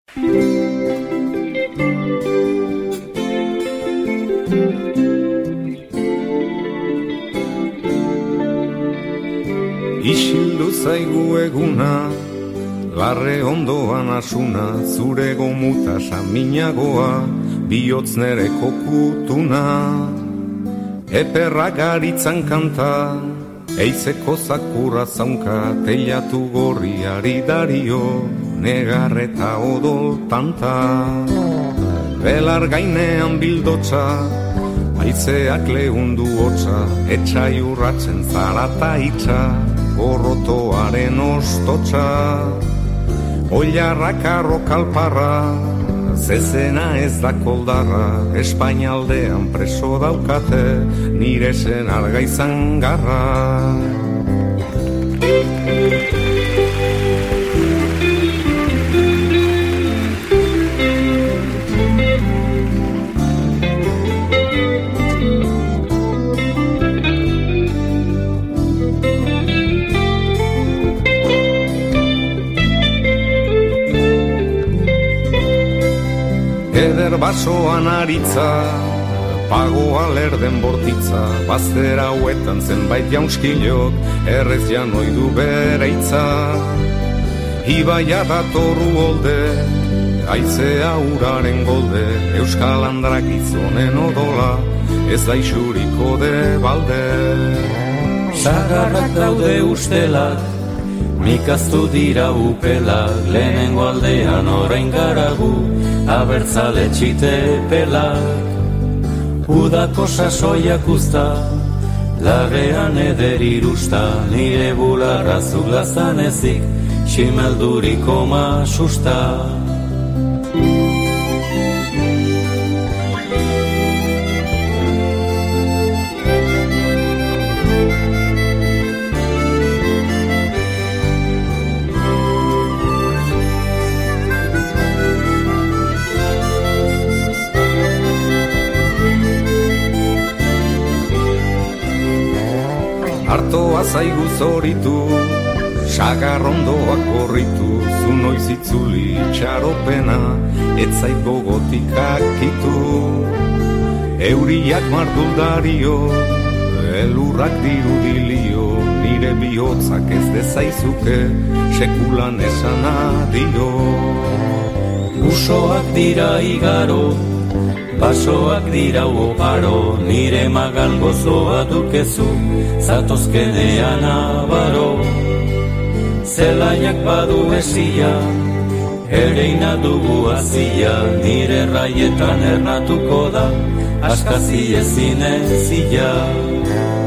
Isildu zaigu eguna, larre ondoan asuna, zure gomuta saminagoa, bihotz nere kokutuna. Eperrak aritzan kanta, eizeko zakurra zaunka, teilatu gorriari dario, negarreta odol tanta. Belar gainean bildotxa, haizeak lehundu hotza, etxai urratzen zarata itxa, gorrotoaren ostotxa. Oilarrak arrokalparra, zezena ez da koldarra, Espainialdean preso daukate, nire senarga izan garra. Eder basoan aritza, pagoa lerden bortitza, bazter hauetan zenbait jaunskilok, errez janoi du bere hitza. Ibaia datorru holde, haizea uraren golde, euskal handrak gizonen odola, ez da isuriko de balde. Sagarrak daude ustelak, mikaztu dira upelak, lehenengo aldean orain garagu, abertzale txite pelak. Udako sasoiak usta, lagean eder irusta, nire bularra zuglazan ezik, ximelduriko masusta. Artoa zaigu zoritu, sagarrondoak gorritu, zu noiz itzuli txaropena, ez zait gogotik akitu. Euriak marduldario, elurrak dirudilio, nire bihotzak ez dezaizuke, sekulan esan adio. Usoak dira igaro, basoak dira oparo, nire magal gozoa dukezu, zatozkenean abaro. Zelaiak badu esia, ereina dugu azia, nire raietan ernatuko da, askazi ezin ezia.